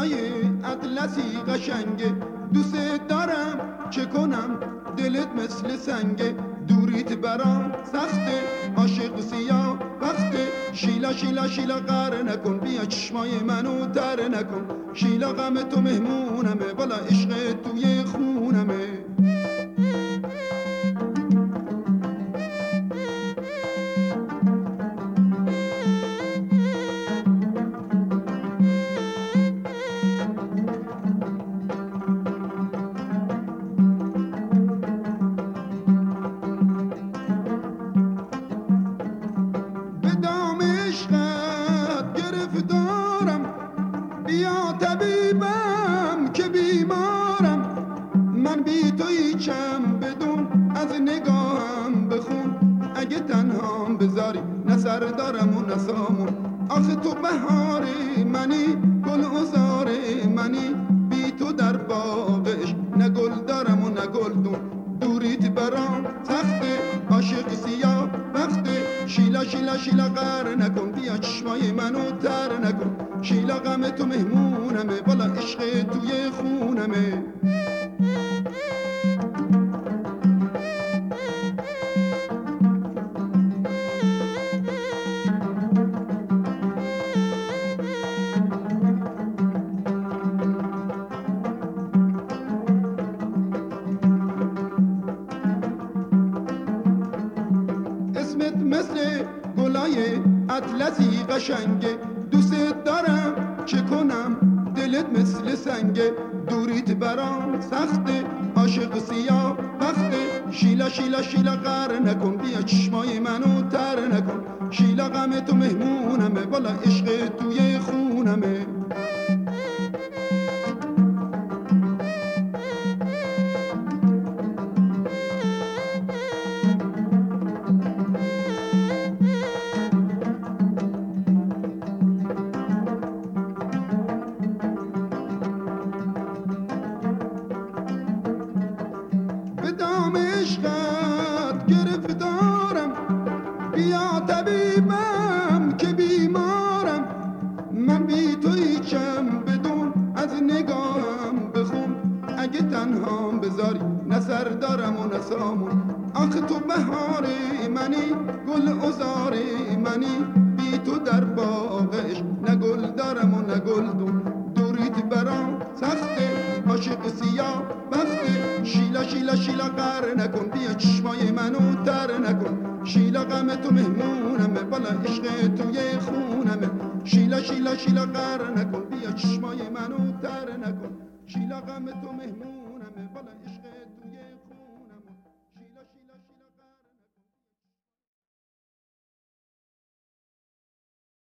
گلای اطلسی قشنگه، دوست دارم چه کنم دلت مثل سنگه، دوریت برام سخته عاشق سیاه بخته، شیلا شیلا شیلا قهر نکن، بیا چشمای منو تر نکن، شیلا غم تو مهمونمه، والا عشق توی خونمه. بیا طبیبم که بیمارم، من بی تو هیچم بدون از نگاهم بخون، اگه تنهام بذاری نه سر دارم و نه سامون، آخه تو بهار منی گل عذار منی، بی تو در باغش نه گل دارم و نه گلدون، دوریت برام سخته عاشق سیاه بخته، شیلا شیلا شیلا قهر نکن، بیا چشمای منو تر نکن، شیلا غم تو مهمونمه، والا عشق توی خونمه. اسمت مثل گلای اطلسی قشنگه، دوست دارم چه کنم دلت مثل سنگه، دوریت برام سخته عاشق سیاه بخته، شیلا شیلا شیلا قهر نکن، بیا چشمای منو تر نکن، شیلا غم تو مهمونمه، والا عشق توی خونمه. به دام عشقت گرفتارم، بیا طبیبم که بیمارم، من بی تو هیچم بدون از نگاهم بخون، اگه تنهام بذاری نه سر دارم و نه سامون، آخه تو بهار منی گل عذار منی، بی تو در باغش نه گل دارم و نه گلدون، دوریت برام سخته عاشق سیاه بخته، شیلا شیلا شیلا قهر نکن، بیا چشمای منو تر نکن، شیلا غم تو مهمونمه، والا عشق توی خونمه، شیلا شیلا شیلا قهر نکن.